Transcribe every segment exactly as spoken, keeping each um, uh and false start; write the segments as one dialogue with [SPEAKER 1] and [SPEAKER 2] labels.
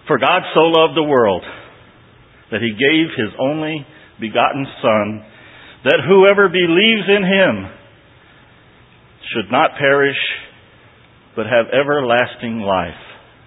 [SPEAKER 1] For God so loved the world that He gave His only begotten Son, that whoever believes in Him should not perish, but have everlasting life.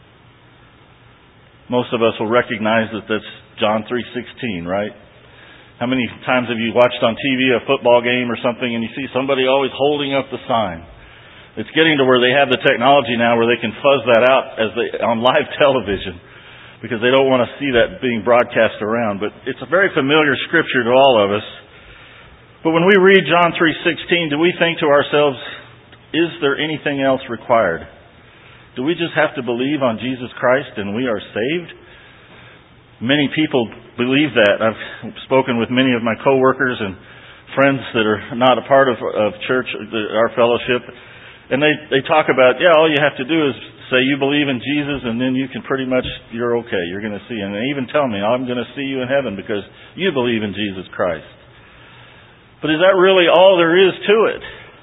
[SPEAKER 1] Most of us will recognize that that's John three sixteen, right? How many times have you watched on T V a football game or something and you see somebody always holding up the sign? It's getting to where they have the technology now where they can fuzz that out as they on live television because they don't want to see that being broadcast around. But it's a very familiar scripture to all of us. But when we read John three sixteen, do we think to ourselves, is there anything else required? Do we just have to believe on Jesus Christ and we are saved? Many people believe that. I've spoken with many of my coworkers and friends that are not a part of, of church, our fellowship, and they, they talk about, yeah, all you have to do is say you believe in Jesus and then you can pretty much, you're okay, you're going to see. And they even tell me, I'm going to see you in heaven because you believe in Jesus Christ. But is that really all there is to it?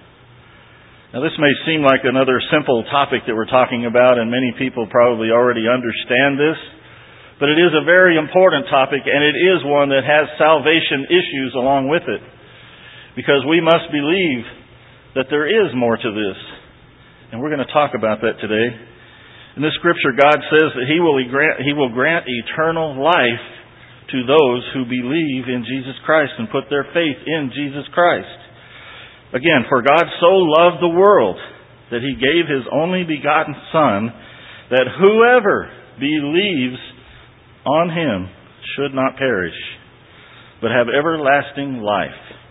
[SPEAKER 1] Now this may seem like another simple topic that we're talking about, and many people probably already understand this. But it is a very important topic, and it is one that has salvation issues along with it. Because we must believe that there is more to this. And we're going to talk about that today. In this scripture, God says that He will grant, He will grant eternal life to those who believe in Jesus Christ and put their faith in Jesus Christ. Again, for God so loved the world that He gave His only begotten Son, that whoever believes on Him should not perish, but have everlasting life.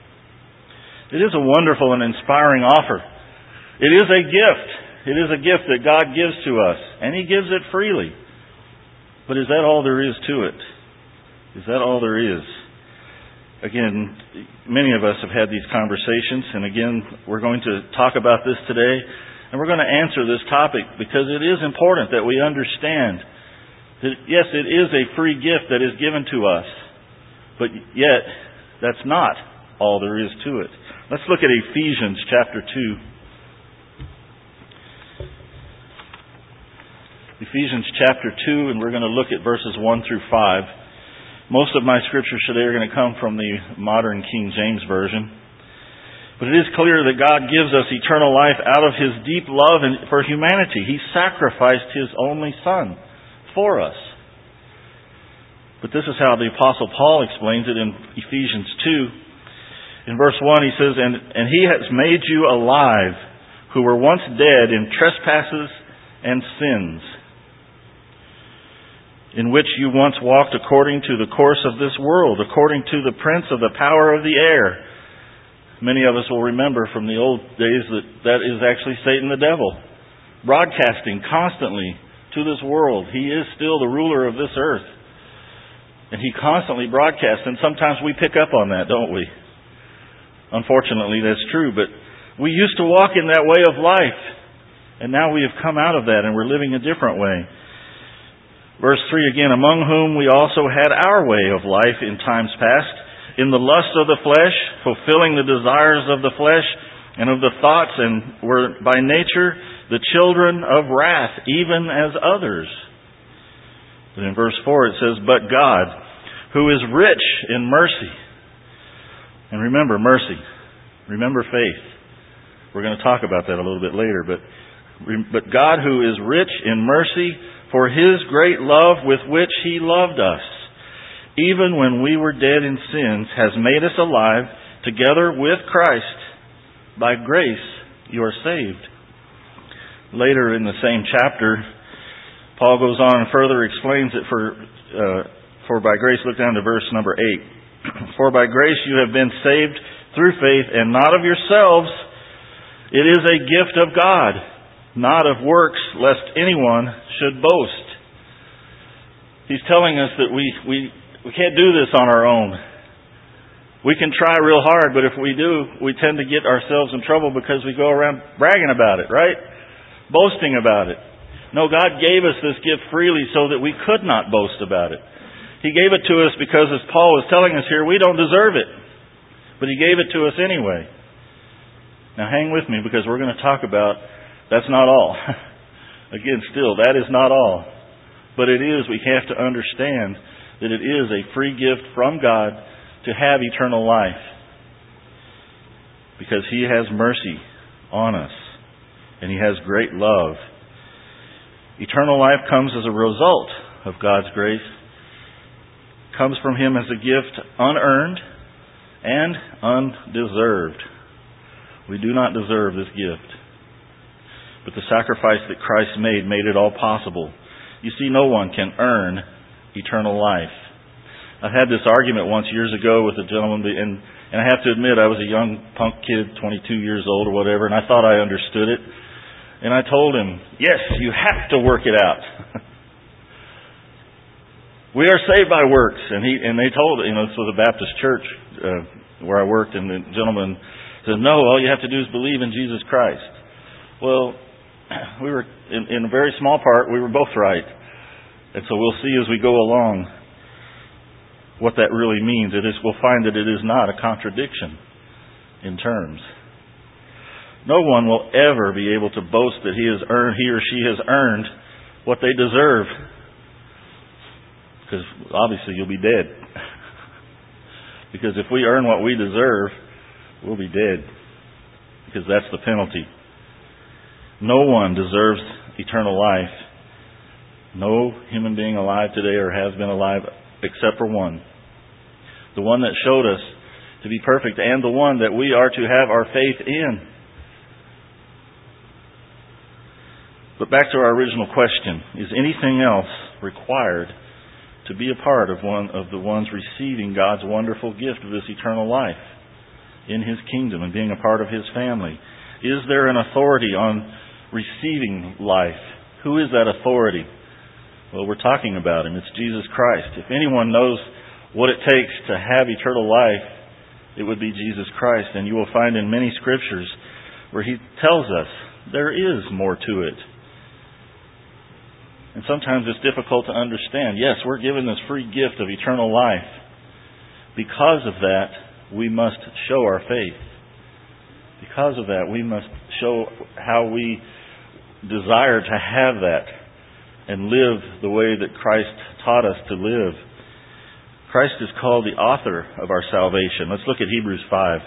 [SPEAKER 1] It is a wonderful and inspiring offer. It is a gift. It is a gift that God gives to us, and He gives it freely. But is that all there is to it? Is that all there is? Again, many of us have had these conversations, and again, we're going to talk about this today, and we're going to answer this topic because it is important that we understand that, yes, it is a free gift that is given to us, but yet, that's not all there is to it. Let's look at Ephesians chapter two. Ephesians chapter two, and we're going to look at verses one through five. Most of my scriptures today are going to come from the modern King James Version. But it is clear that God gives us eternal life out of His deep love for humanity. He sacrificed His only Son for us. But this is how the Apostle Paul explains it in Ephesians two. In verse one he says, and, and He has made you alive, who were once dead in trespasses and sins, in which you once walked according to the course of this world, according to the prince of the power of the air. Many of us will remember from the old days that that is actually Satan the devil, broadcasting constantly to this world. He is still the ruler of this earth. And he constantly broadcasts, and sometimes we pick up on that, don't we? Unfortunately, that's true, but we used to walk in that way of life, and now we have come out of that, and we're living a different way. Verse three again, among whom we also had our way of life in times past, in the lust of the flesh, fulfilling the desires of the flesh and of the thoughts, and were by nature the children of wrath, even as others. But in verse four it says, but God, who is rich in mercy. And remember mercy. Remember faith. We're going to talk about that a little bit later. But, but God, who is rich in mercy, for His great love with which He loved us, even when we were dead in sins, has made us alive together with Christ. By grace you are saved. Later in the same chapter, Paul goes on and further explains it for, uh, for by grace, look down to verse number eight. For by grace you have been saved through faith, and not of yourselves. It is a gift of God, not of works, lest anyone should boast. He's telling us that we, we, we can't do this on our own. We can try real hard, but if we do, we tend to get ourselves in trouble because we go around bragging about it, right? Boasting about it. No, God gave us this gift freely so that we could not boast about it. He gave it to us because, as Paul was telling us here, we don't deserve it. But He gave it to us anyway. Now hang with me because we're going to talk about that's not all. Again, still, that is not all. But it is, we have to understand that it is a free gift from God to have eternal life. Because He has mercy on us. And He has great love. Eternal life comes as a result of God's grace. Comes from Him as a gift unearned and undeserved. We do not deserve this gift. But the sacrifice that Christ made made it all possible. You see, no one can earn eternal life. I had this argument once years ago with a gentleman, and, and I have to admit I was a young punk kid, twenty-two years old or whatever, and I thought I understood it. And I told him, yes, you have to work it out. We are saved by works. And he and they told, you know, this was a Baptist church uh, where I worked, and the gentleman said, no, all you have to do is believe in Jesus Christ. Well, we were, in, in a very small part, we were both right. And so we'll see as we go along what that really means. It is, we'll find that it is not a contradiction in terms. No one will ever be able to boast that he has earned, he or she has earned what they deserve. Because obviously you'll be dead. Because if we earn what we deserve, we'll be dead. Because that's the penalty. No one deserves eternal life. No human being alive today or has been alive except for one. The one that showed us to be perfect and the one that we are to have our faith in. But back to our original question. Is anything else required to be a part of one of the ones receiving God's wonderful gift of this eternal life in His kingdom and being a part of His family? Is there an authority on receiving life? Who is that authority? Well, we're talking about Him. It's Jesus Christ. If anyone knows what it takes to have eternal life, it would be Jesus Christ. And you will find in many scriptures where He tells us there is more to it. And sometimes it's difficult to understand. Yes, we're given this free gift of eternal life. Because of that, we must show our faith. Because of that, we must show how we desire to have that and live the way that Christ taught us to live. Christ is called the author of our salvation. Let's look at Hebrews five.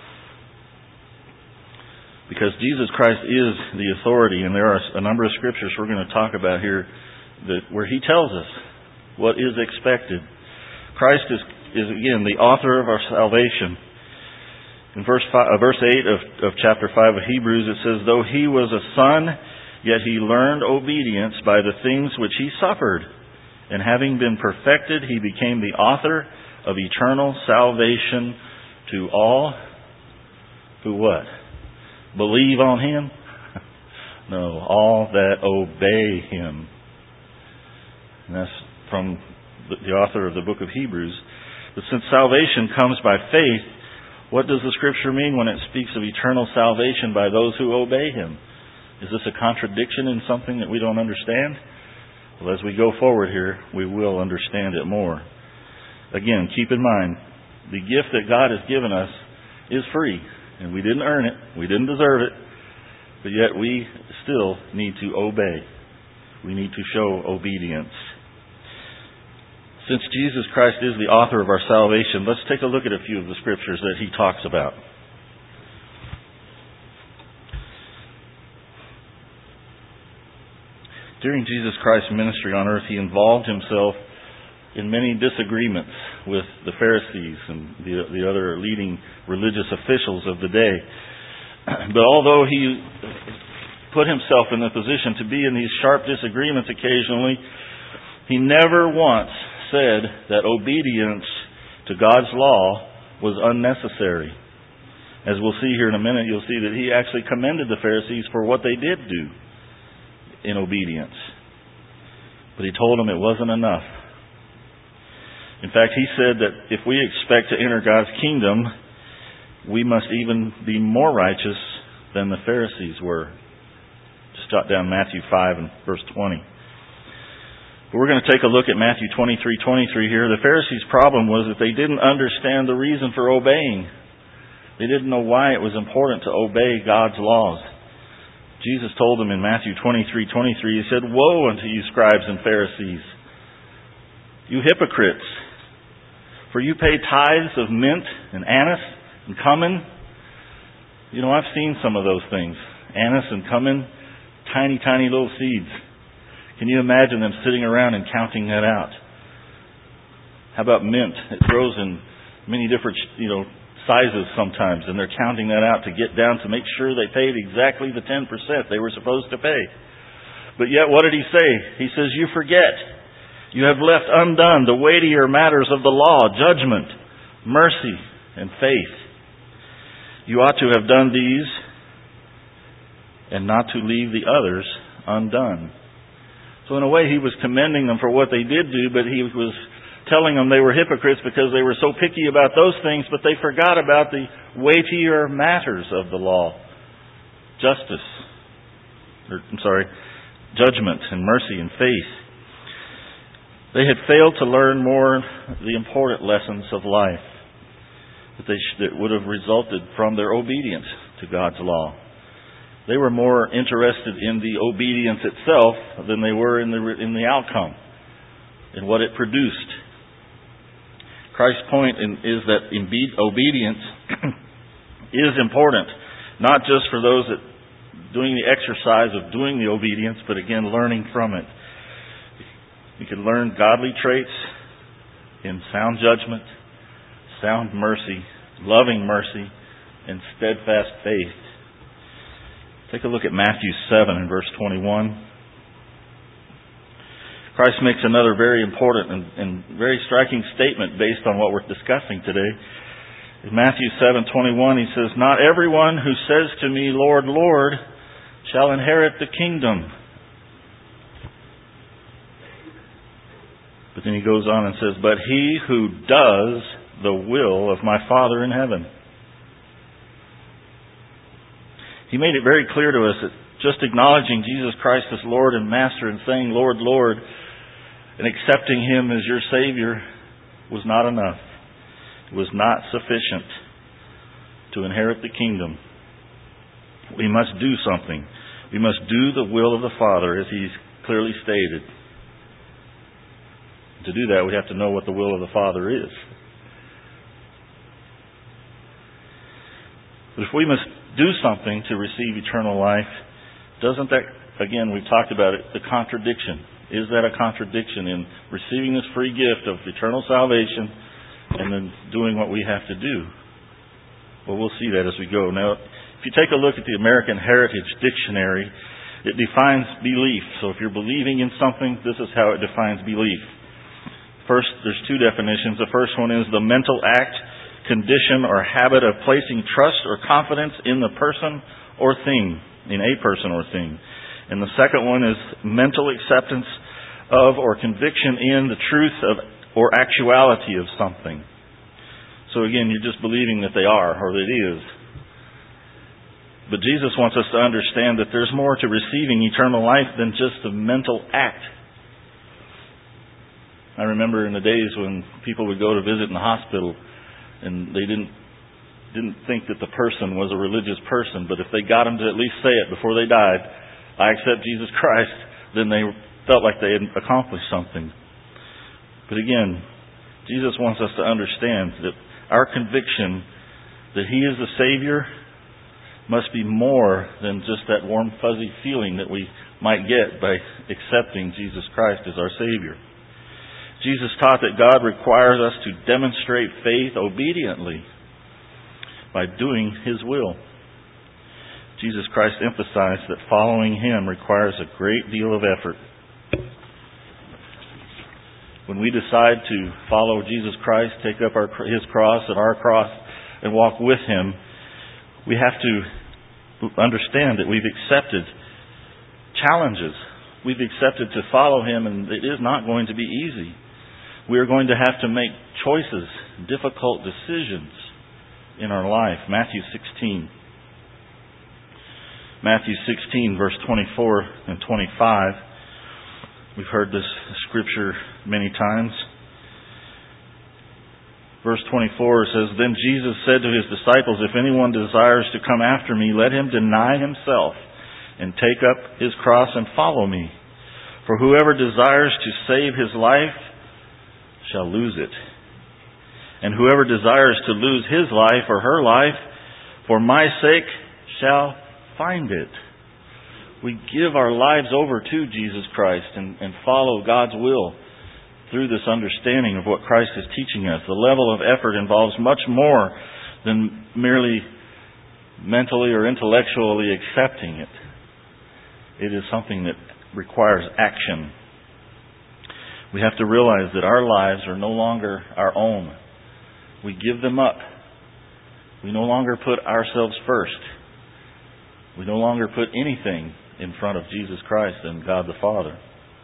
[SPEAKER 1] Because Jesus Christ is the authority, and there are a number of scriptures we're going to talk about here that where He tells us what is expected. Christ is, is again, the author of our salvation. In verse five, uh, verse eight of, of chapter five of Hebrews, it says, though He was a son, yet He learned obedience by the things which He suffered. And having been perfected, He became the author of eternal salvation to all who what? Believe on Him? No, all that obey Him. And that's from the author of the book of Hebrews. But since salvation comes by faith, what does the Scripture mean when it speaks of eternal salvation by those who obey Him? Is this a contradiction in something that we don't understand? Well, as we go forward here, we will understand it more. Again, keep in mind, the gift that God has given us is free. And we didn't earn it. We didn't deserve it. But yet we still need to obey. We need to show obedience. Since Jesus Christ is the author of our salvation, let's take a look at a few of the scriptures that He talks about. During Jesus Christ's ministry on earth, He involved Himself in many disagreements with the Pharisees and the, the other leading religious officials of the day. But although He put Himself in the position to be in these sharp disagreements occasionally, He never once said that obedience to God's law was unnecessary. As we'll see here in a minute, you'll see that He actually commended the Pharisees for what they did do in obedience. But He told them it wasn't enough. In fact, He said that if we expect to enter God's kingdom, we must even be more righteous than the Pharisees were. Just jot down Matthew five and verse twenty. But we're going to take a look at Matthew twenty-three twenty-three here. The Pharisees' problem was that they didn't understand the reason for obeying. They didn't know why it was important to obey God's laws. Jesus told them in Matthew twenty-three twenty-three, He said, "Woe unto you, scribes and Pharisees, you hypocrites! For you pay tithes of mint and anise and cumin." You know, I've seen some of those things. Anise and cumin, tiny, tiny little seeds. Can you imagine them sitting around and counting that out? How about mint? It grows in many different, you know, sizes sometimes, and they're counting that out to get down to make sure they paid exactly the ten percent they were supposed to pay. But yet, what did He say? He says, "You forget. You have left undone the weightier matters of the law, judgment, mercy, and faith. You ought to have done these and not to leave the others undone." So in a way, He was commending them for what they did do, but He was telling them they were hypocrites because they were so picky about those things, but they forgot about the weightier matters of the law. Justice, or, I'm sorry, judgment and mercy and faith. They had failed to learn more the important lessons of life that, they sh- that would have resulted from their obedience to God's law. They were more interested in the obedience itself than they were in the in the outcome, in what it produced. Christ's point in, is that obedience is important, not just for those that doing the exercise of doing the obedience, but again, learning from it. You can learn godly traits in sound judgment, sound mercy, loving mercy, and steadfast faith. Take a look at Matthew seven and verse twenty-one. Christ makes another very important and, and very striking statement based on what we're discussing today. In Matthew seven twenty-one, He says, "Not everyone who says to me, 'Lord, Lord,' shall inherit the kingdom." But then He goes on and says, "But he who does the will of my Father in heaven." He made it very clear to us that just acknowledging Jesus Christ as Lord and Master and saying, "Lord, Lord," and accepting Him as your Savior was not enough. It was not sufficient to inherit the kingdom. We must do something. We must do the will of the Father as He's clearly stated. To do that, we have to know what the will of the Father is. But if we must do something to receive eternal life, doesn't that, again, we've talked about it, the contradiction. Is that a contradiction in receiving this free gift of eternal salvation and then doing what we have to do? Well, we'll see that as we go. Now, if you take a look at the American Heritage Dictionary, it defines belief. So if you're believing in something, this is how it defines belief. First, there's two definitions. The first one is the mental act, condition, or habit of placing trust or confidence in the person or thing, in a person or thing. And the second one is mental acceptance of or conviction in the truth of or actuality of something. So again, you're just believing that they are or that it is. But Jesus wants us to understand that there's more to receiving eternal life than just a mental act. I remember in the days when people would go to visit in the hospital and they didn't didn't think that the person was a religious person, but if they got them to at least say it before they died, "I accept Jesus Christ," then they felt like they had accomplished something. But again, Jesus wants us to understand that our conviction that He is the Savior must be more than just that warm, fuzzy feeling that we might get by accepting Jesus Christ as our Savior. Jesus taught that God requires us to demonstrate faith obediently by doing His will. Jesus Christ emphasized that following Him requires a great deal of effort. When we decide to follow Jesus Christ, take up our, His cross and our cross and walk with Him, we have to understand that we've accepted challenges. We've accepted to follow Him, and it is not going to be easy. We are going to have to make choices, difficult decisions in our life. Matthew sixteen. Matthew sixteen, verse twenty-four and twenty-five. We've heard this scripture many times. Verse twenty-four says, "Then Jesus said to His disciples, 'If anyone desires to come after me, let him deny himself and take up his cross and follow me. For whoever desires to save his life shall lose it. And whoever desires to lose his life or her life for my sake shall find it. We give our lives over to Jesus Christ and, and follow God's will through this understanding of what Christ is teaching us. The level of effort involves much more than merely mentally or intellectually accepting it. It is something that requires action. We have to realize that our lives are no longer our own. We give them up. We no longer put ourselves first. We no longer put anything in front of Jesus Christ and God the Father.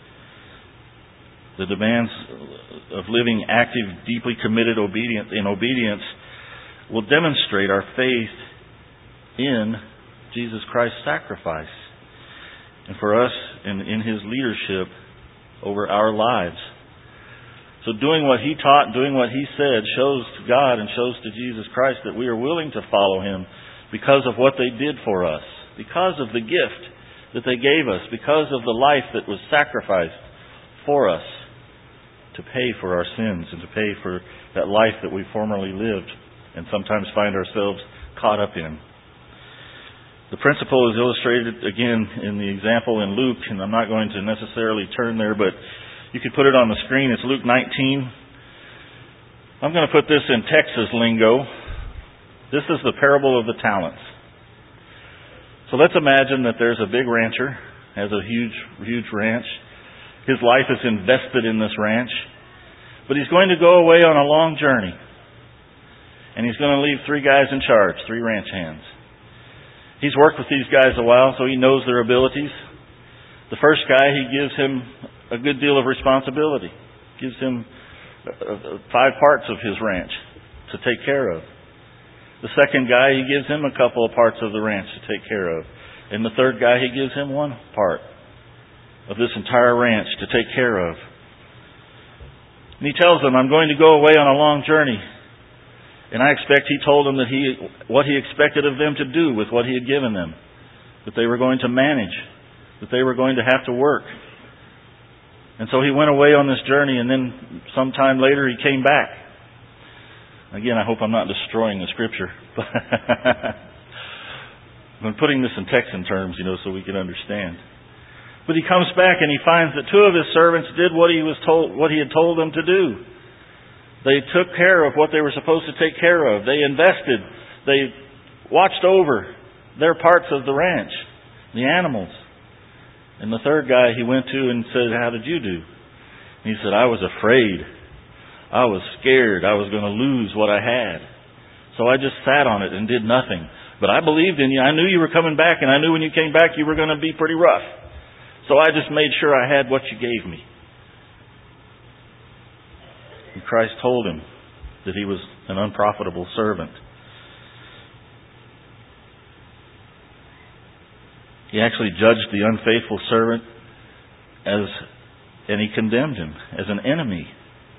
[SPEAKER 1] The demands of living active, deeply committed obedience in obedience will demonstrate our faith in Jesus Christ's sacrifice and for us in, in His leadership over our lives. So doing what He taught, doing what He said, shows to God and shows to Jesus Christ that we are willing to follow Him because of what they did for us, because of the gift that they gave us, because of the life that was sacrificed for us to pay for our sins and to pay for that life that we formerly lived and sometimes find ourselves caught up in. The principle is illustrated again in the example in Luke, and I'm not going to necessarily turn there, but you can put it on the screen. It's Luke nineteen. I'm going to put this in Texas lingo. This is the parable of the talents. So let's imagine that there's a big rancher, has a huge, huge ranch. His life is invested in this ranch, but he's going to go away on a long journey. And he's going to leave three guys in charge, three ranch hands. He's worked with these guys a while, so he knows their abilities. The first guy, he gives him a good deal of responsibility. Gives him five parts of his ranch to take care of. The second guy, he gives him a couple of parts of the ranch to take care of. And the third guy, he gives him one part of this entire ranch to take care of. And he tells them, I'm going to go away on a long journey. And I expect he told them that he what he expected of them to do with what he had given them. That they were going to manage. That they were going to have to work. And so he went away on this journey, and then sometime later he came back. Again, I hope I'm not destroying the Scripture. I'm putting this in Texan terms, you know, so we can understand. But he comes back and he finds that two of his servants did what he was told, what he had told them to do. They took care of what they were supposed to take care of. They invested. They watched over their parts of the ranch, the animals. And the third guy he went to and said, how did you do? And he said, I was afraid. I was scared. I was going to lose what I had. So I just sat on it and did nothing. But I believed in you. I knew you were coming back, and I knew when you came back you were going to be pretty rough. So I just made sure I had what you gave me. And Christ told him that he was an unprofitable servant. He actually judged the unfaithful servant as, and he condemned him as an enemy.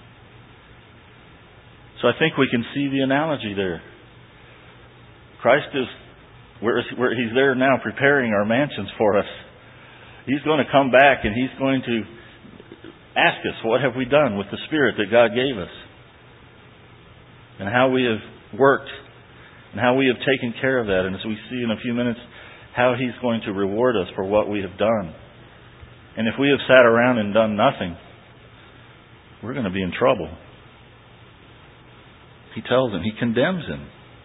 [SPEAKER 1] So I think we can see the analogy there. Christ is, where, where He's there now preparing our mansions for us. He's going to come back and He's going to ask us, what have we done with the Spirit that God gave us? And how we have worked and how we have taken care of that. And as we see in a few minutes, how He's going to reward us for what we have done. And if we have sat around and done nothing, we're going to be in trouble. He tells him, he condemns him.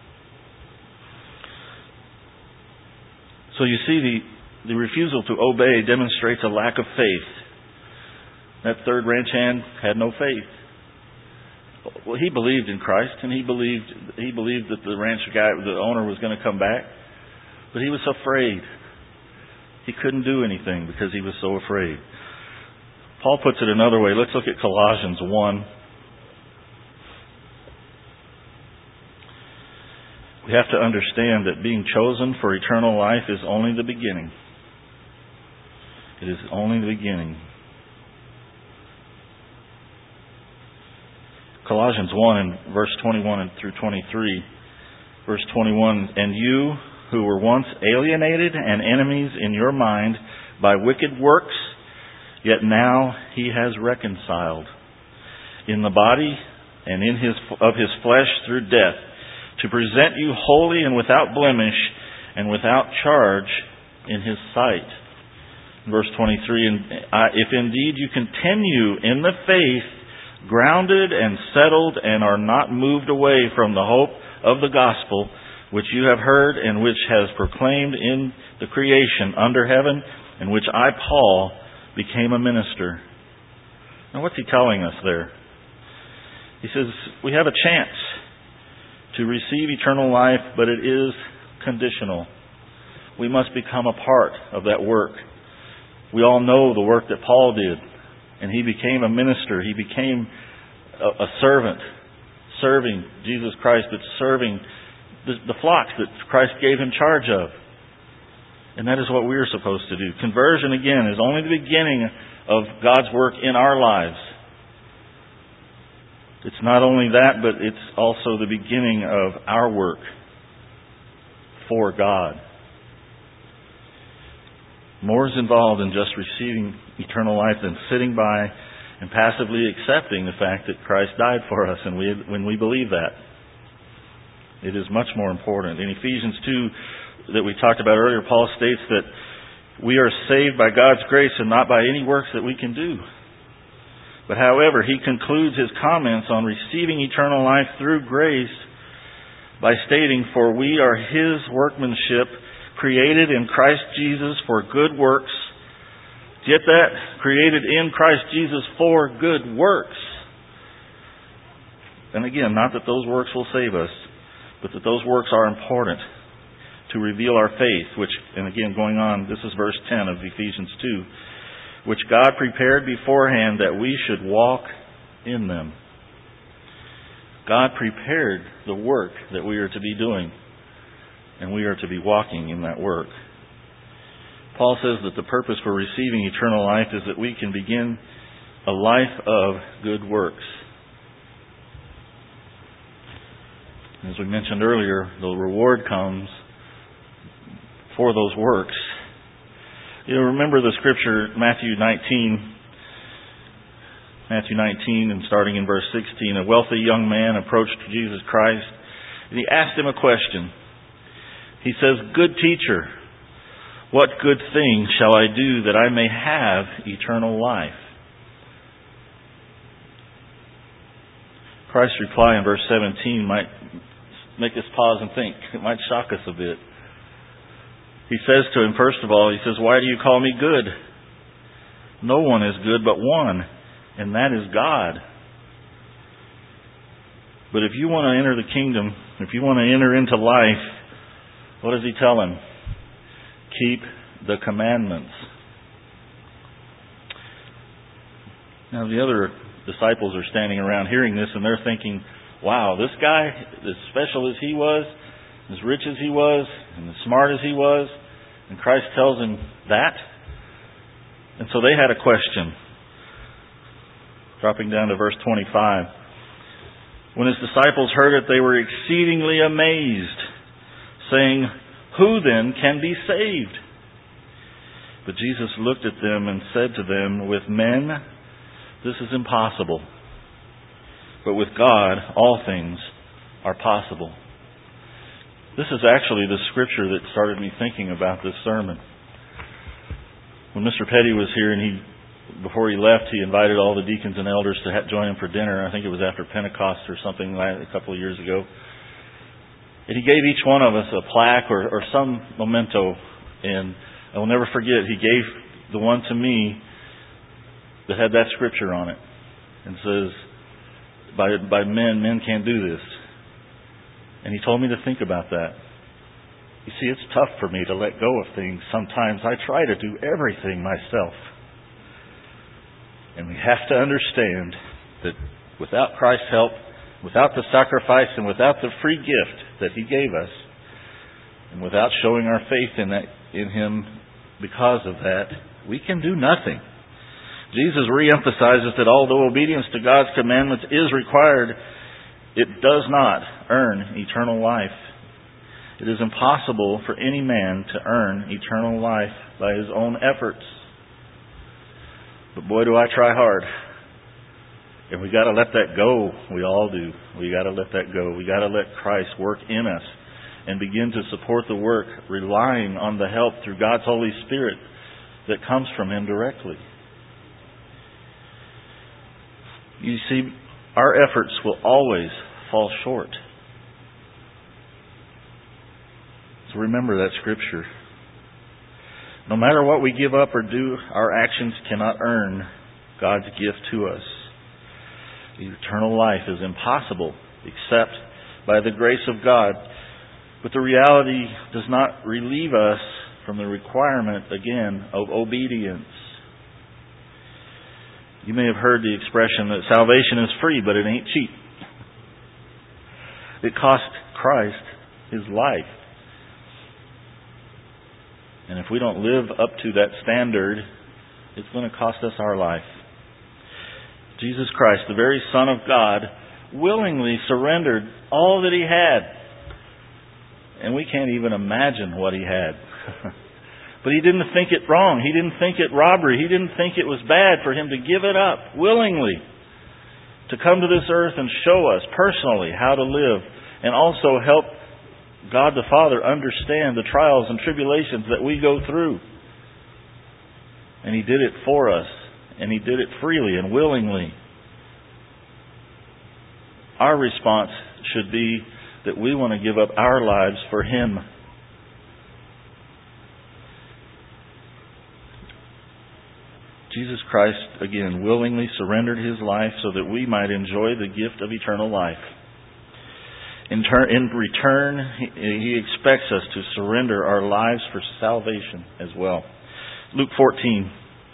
[SPEAKER 1] So you see, the, the refusal to obey demonstrates a lack of faith. That third ranch hand had no faith. Well, he believed in Christ, and he believed he believed that the ranch guy, the owner, was going to come back, but he was afraid. He couldn't do anything because he was so afraid. Paul puts it another way. Let's look at Colossians one. We have to understand that being chosen for eternal life is only the beginning. It is only the beginning. Colossians one and verse twenty-one and through twenty-three. Verse twenty-one, and you who were once alienated and enemies in your mind by wicked works, yet now he has reconciled in the body and in his of his flesh through death, to present you holy and without blemish and without charge in his sight. Verse twenty-three, and if indeed you continue in the faith, grounded and settled, and are not moved away from the hope of the gospel, which you have heard and which has proclaimed in the creation under heaven, in which I, Paul, became a minister. Now what's he telling us there? He says, we have a chance to receive eternal life, but it is conditional. We must become a part of that work. We all know the work that Paul did, and he became a minister. He became a, a servant, serving Jesus Christ, but serving the, the flocks that Christ gave him charge of. And that is what we are supposed to do. Conversion, again, is only the beginning of God's work in our lives. It's not only that, but it's also the beginning of our work for God. More is involved in just receiving eternal life than sitting by and passively accepting the fact that Christ died for us, and we, when we believe that. It is much more important. In Ephesians two, that we talked about earlier, Paul states that we are saved by God's grace and not by any works that we can do. But however, he concludes his comments on receiving eternal life through grace by stating, for we are his workmanship, created in Christ Jesus for good works. Get that? Created in Christ Jesus for good works. And again, not that those works will save us, but that those works are important to reveal our faith, which, and again, going on, this is verse ten of Ephesians two, which God prepared beforehand that we should walk in them. God prepared the work that we are to be doing, and we are to be walking in that work. Paul says that the purpose for receiving eternal life is that we can begin a life of good works. As we mentioned earlier, the reward comes for those works. You remember the scripture, Matthew nineteen, Matthew nineteen, and starting in verse sixteen, a wealthy young man approached Jesus Christ, and he asked him a question. He says, "Good teacher, what good thing shall I do that I may have eternal life?" Christ's reply in verse seventeen might make us pause and think. It might shock us a bit. He says to him, first of all, he says, "Why do you call me good? No one is good but one, and that is God. But if you want to enter the kingdom, if you want to enter into life," what does he tell him? "Keep the commandments." Now the other disciples are standing around hearing this, and they're thinking, wow, this guy, as special as he was, as rich as he was, and as smart as he was, and Christ tells him that. And so they had a question. Dropping down to verse twenty-five. When his disciples heard it, they were exceedingly amazed, saying, "Who then can be saved?" But Jesus looked at them and said to them, "With men this is impossible, but with God all things are possible." This is actually the scripture that started me thinking about this sermon. When Mister Petty was here, and he, before he left, he invited all the deacons and elders to join him for dinner. I think it was after Pentecost or something a couple of years ago. And he gave each one of us a plaque or, or some memento. And I will never forget, he gave the one to me that had that scripture on it. And says, by, by men, men can't do this. And he told me to think about that. You see, it's tough for me to let go of things. Sometimes I try to do everything myself. And we have to understand that without Christ's help, without the sacrifice, and without the free gift that He gave us, and without showing our faith in that, in Him because of that, we can do nothing. Jesus reemphasizes that although obedience to God's commandments is required, it does not earn eternal life. It is impossible for any man to earn eternal life by his own efforts. But boy, do I try hard. And we got to let that go. We all do. We got to let that go. We got to let Christ work in us and begin to support the work, relying on the help through God's Holy Spirit that comes from Him directly. You see, our efforts will always fall short. So remember that scripture. No matter what we give up or do, our actions cannot earn God's gift to us. Eternal life is impossible except by the grace of God. But the reality does not relieve us from the requirement, again, of obedience. You may have heard the expression that salvation is free, but it ain't cheap. It cost Christ His life. And if we don't live up to that standard, it's going to cost us our life. Jesus Christ, the very Son of God, willingly surrendered all that He had. And we can't even imagine what He had. But He didn't think it wrong. He didn't think it robbery. He didn't think it was bad for Him to give it up willingly. To come to this earth and show us personally how to live. And also help God the Father understand the trials and tribulations that we go through. And He did it for us. And He did it freely and willingly. Our response should be that we want to give up our lives for Him. Jesus Christ, again, willingly surrendered His life so that we might enjoy the gift of eternal life. In, ter- in return, he, he expects us to surrender our lives for salvation as well. Luke fourteen.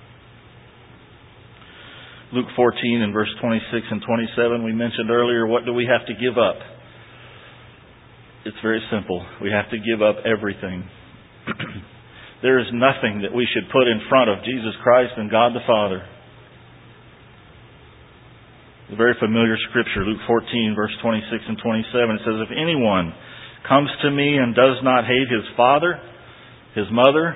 [SPEAKER 1] Luke fourteen and verse twenty-six and twenty-seven, we mentioned earlier, what do we have to give up? It's very simple. We have to give up everything. There is nothing that we should put in front of Jesus Christ and God the Father. The very familiar scripture, Luke fourteen, verse twenty-six and twenty-seven, it says, if anyone comes to me and does not hate his father, his mother,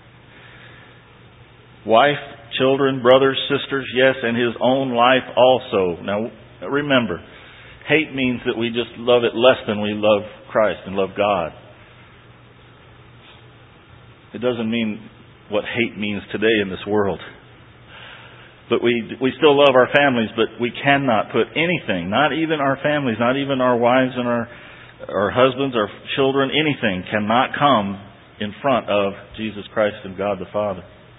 [SPEAKER 1] wife, children, brothers, sisters, yes, and his own life also. Now, remember, hate means that we just love it less than we love Christ and love God. It doesn't mean what hate means today in this world. But we we still love our families, but we cannot put anything, not even our families, not even our wives and our, our husbands, our children, anything cannot come in front of Jesus Christ and God the Father.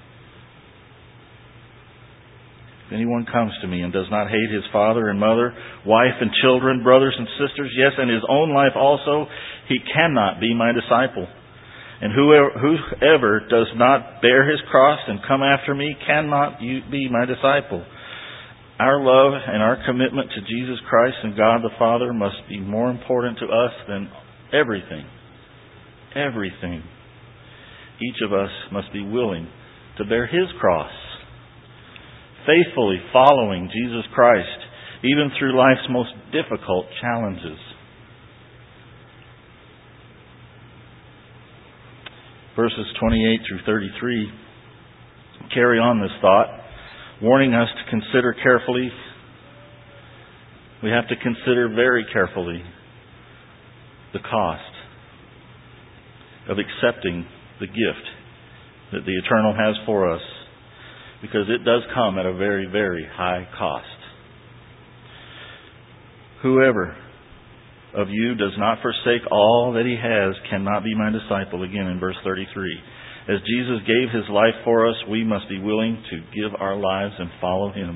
[SPEAKER 1] If anyone comes to me and does not hate his father and mother, wife and children, brothers and sisters, yes, and his own life also, he cannot be my disciple. And whoever, whoever does not bear his cross and come after me cannot be my disciple. Our love and our commitment to Jesus Christ and God the Father must be more important to us than everything. Everything. Each of us must be willing to bear His cross, faithfully following Jesus Christ, even through life's most difficult challenges. Verses twenty-eight through thirty-three carry on this thought, warning us to consider carefully. We have to consider very carefully the cost of accepting the gift that the Eternal has for us, because it does come at a very, very high cost. Whoever of you does not forsake all that he has cannot be my disciple. Again in verse thirty-three. As Jesus gave His life for us, we must be willing to give our lives and follow Him.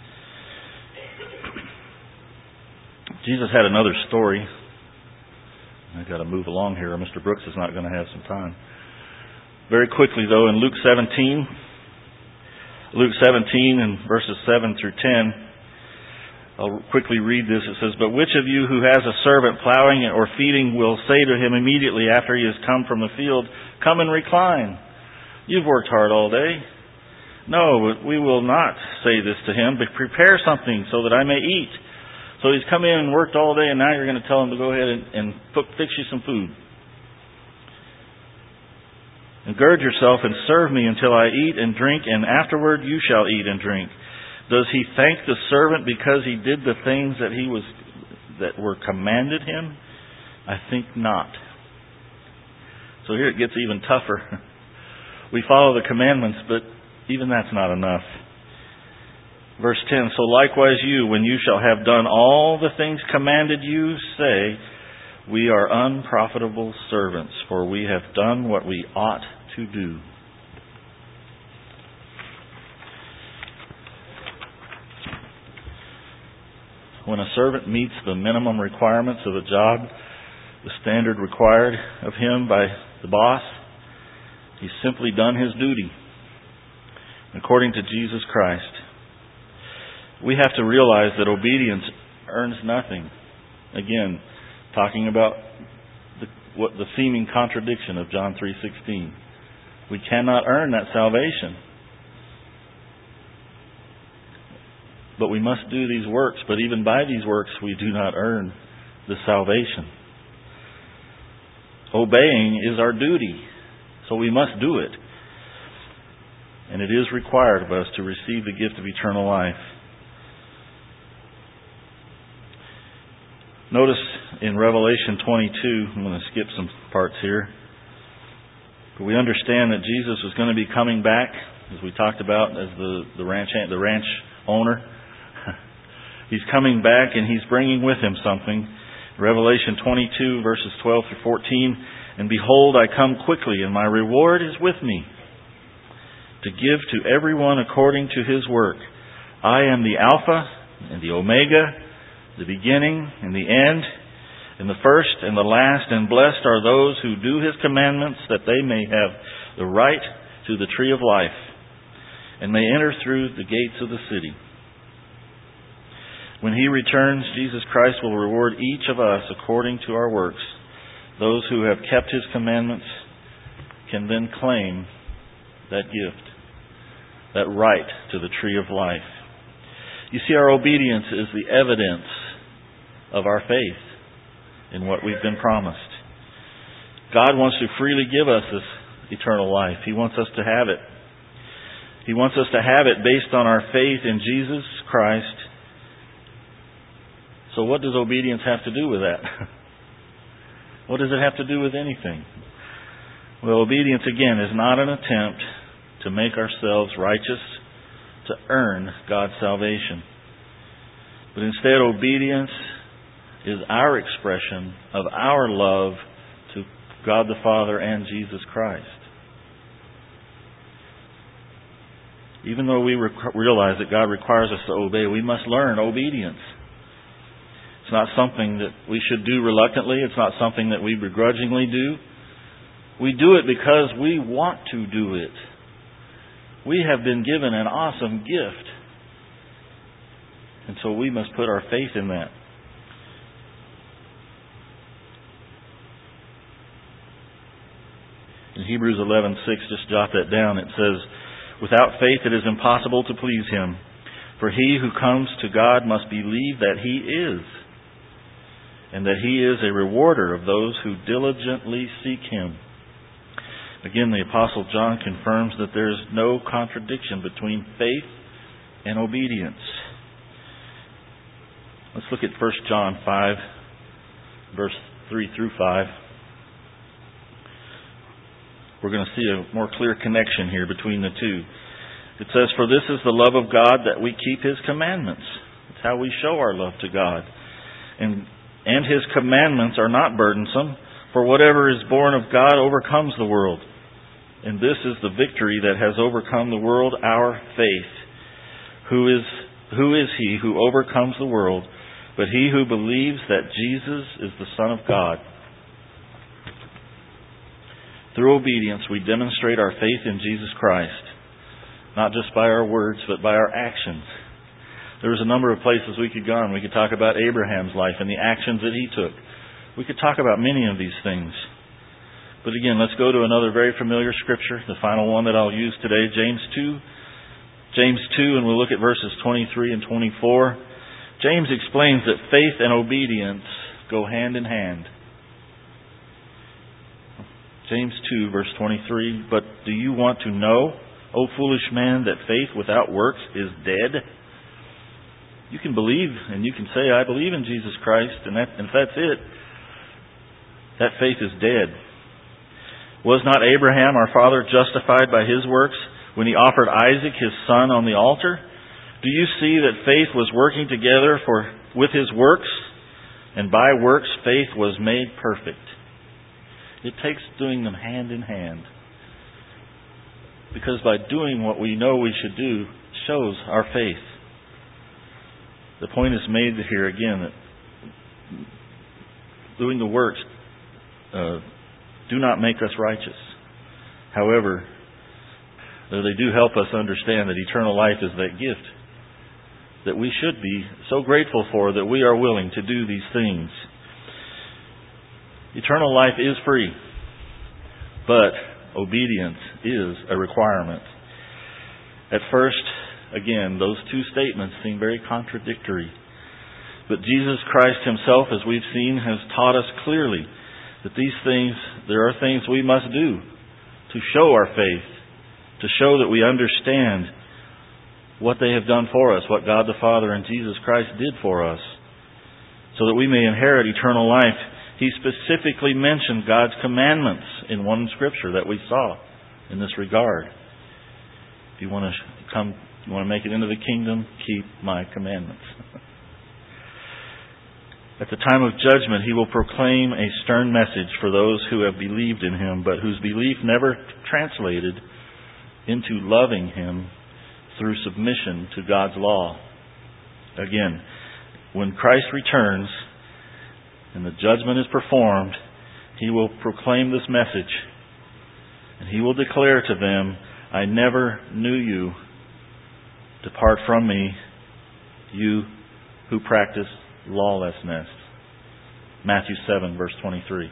[SPEAKER 1] Jesus had another story. I've got to move along here or Mister Brooks is not going to have some time. Very quickly though, in Luke seventeen, Luke seventeen and verses seven through ten, I'll quickly read this. It says, but which of you who has a servant plowing or feeding will say to him immediately after he has come from the field, come and recline? You've worked hard all day. No, we will not say this to him, but prepare something so that I may eat. So he's come in and worked all day, and now you're going to tell him to go ahead and, and fix you some food. And gird yourself and serve me until I eat and drink, and afterward you shall eat and drink. Does he thank the servant because he did the things that he was that were commanded him? I think not. So here it gets even tougher. We follow the commandments, but even that's not enough. Verse ten, so likewise you, when you shall have done all the things commanded you, say, we are unprofitable servants, for we have done what we ought to do. When a servant meets the minimum requirements of a job, the standard required of him by the boss, he's simply done his duty according to Jesus Christ. We have to realize that obedience earns nothing. Again, talking about the, what the seeming contradiction of John three sixteen. We cannot earn that salvation. But we must do these works. But even by these works, we do not earn the salvation. Obeying is our duty. So we must do it. And it is required of us to receive the gift of eternal life. Notice in Revelation twenty-two, I'm going to skip some parts here. But we understand that Jesus was going to be coming back, as we talked about, as the, the ranch the ranch owner. He's coming back and He's bringing with Him something. Revelation twenty-two, verses twelve through fourteen. And behold, I come quickly, and my reward is with me, to give to everyone according to his work. I am the Alpha and the Omega, the beginning and the end, and the first and the last, and blessed are those who do His commandments, that they may have the right to the tree of life, and may enter through the gates of the city. When He returns, Jesus Christ will reward each of us according to our works. Those who have kept His commandments can then claim that gift, that right to the tree of life. You see, our obedience is the evidence of our faith in what we've been promised. God wants to freely give us this eternal life. He wants us to have it. He wants us to have it based on our faith in Jesus Christ. So what does obedience have to do with that? What does it have to do with anything? Well, obedience, again, is not an attempt to make ourselves righteous, to earn God's salvation. But instead, obedience is our expression of our love to God the Father and Jesus Christ. Even though we rec- realize that God requires us to obey, we must learn obedience. It's not something that we should do reluctantly. It's not something that we begrudgingly do. We do it because we want to do it. We have been given an awesome gift. And so we must put our faith in that. In Hebrews eleven six, just jot that down. It says, without faith it is impossible to please Him. For he who comes to God must believe that He is, and that He is a rewarder of those who diligently seek Him. Again, the Apostle John confirms that there is no contradiction between faith and obedience. Let's look at First John five, verse three through five. We're going to see a more clear connection here between the two. It says, for this is the love of God, that we keep His commandments. It's how we show our love to God. And And His commandments are not burdensome, for whatever is born of God overcomes the world. And this is the victory that has overcome the world, our faith. Who is, who is he who overcomes the world, but he who believes that Jesus is the Son of God? Through obedience, we demonstrate our faith in Jesus Christ, not just by our words, but by our actions. There's a number of places we could go on. We could talk about Abraham's life and the actions that he took. We could talk about many of these things. But again, let's go to another very familiar scripture, the final one that I'll use today, James two. James two, and we'll look at verses twenty-three and twenty-four. James explains that faith and obedience go hand in hand. James two, verse twenty-three, but do you want to know, O foolish man, that faith without works is dead? You can believe and you can say, I believe in Jesus Christ, and, that, and if that's it, that faith is dead. Was not Abraham, our father, justified by his works when he offered Isaac, his son, on the altar? Do you see that faith was working together for with his works, and by works faith was made perfect? It takes doing them hand in hand. Because by doing what we know we should do shows our faith. The point is made here again that doing the works uh, do not make us righteous. However, they do help us understand that eternal life is that gift that we should be so grateful for, that we are willing to do these things. Eternal life is free, but obedience is a requirement. At first, again, those two statements seem very contradictory. But Jesus Christ Himself, as we've seen, has taught us clearly that these things, there are things we must do to show our faith, to show that we understand what they have done for us, what God the Father and Jesus Christ did for us, so that we may inherit eternal life. He specifically mentioned God's commandments in one scripture that we saw in this regard. If you want to come, you want to make it into the kingdom, keep my commandments. At the time of judgment, He will proclaim a stern message for those who have believed in Him, but whose belief never translated into loving Him through submission to God's law. Again, when Christ returns and the judgment is performed, He will proclaim this message, and He will declare to them, I never knew you. Depart from me, you who practice lawlessness. Matthew seven, verse twenty-three.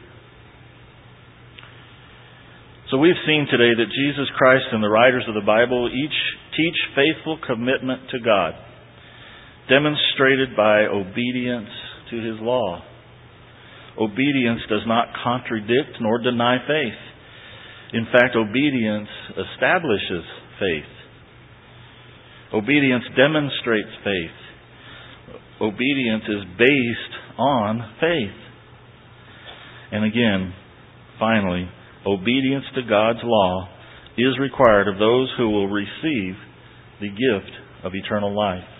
[SPEAKER 1] So we've seen today that Jesus Christ and the writers of the Bible each teach faithful commitment to God, demonstrated by obedience to His law. Obedience does not contradict nor deny faith. In fact, obedience establishes faith. Obedience demonstrates faith. Obedience is based on faith. And again, finally, obedience to God's law is required of those who will receive the gift of eternal life.